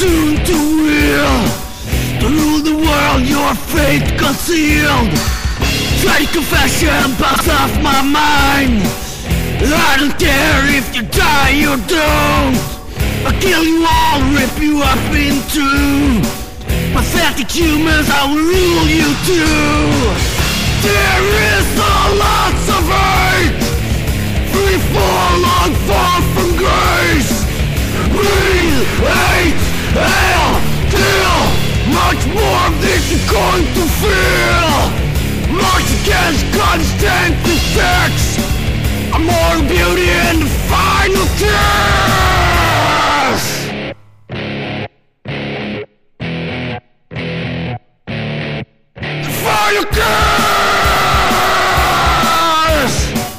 soon to will to rule the world, your fate concealed. Try confession bounce off my mind. I don't care if you die or don't. I'll kill you all, rip you up in two. Pathetic humans, I will rule you too. There is a lot of hate, free fall, long fall from grace. Breathe, hate, hell, kill. Much more of this you're going to feel. March against constant effects. A moral beauty and the final kiss. The final kiss.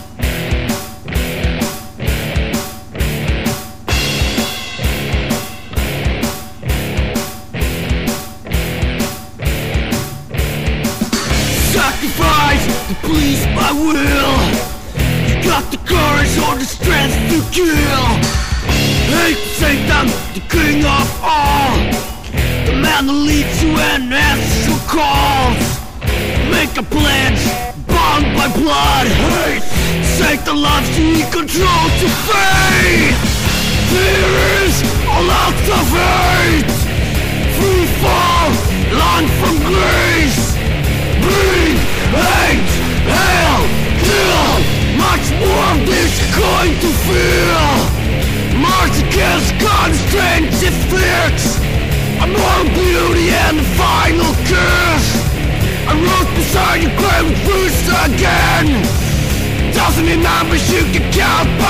Sacrifice to please my will. Got the courage or the strength to kill. Hate Satan, the king of all, the man who leads you and answers your calls. Make a pledge, bound by blood. Hate Satan loves you, he controls your fate. There is a lot of hate, free fall, long from grace. Breathe, hate, hell, kill. Much more of this you're going to feel. March against constraints it fix. A moral beauty and the final kiss. I rose beside your grave with roots again. Doesn't mean numbers you can count.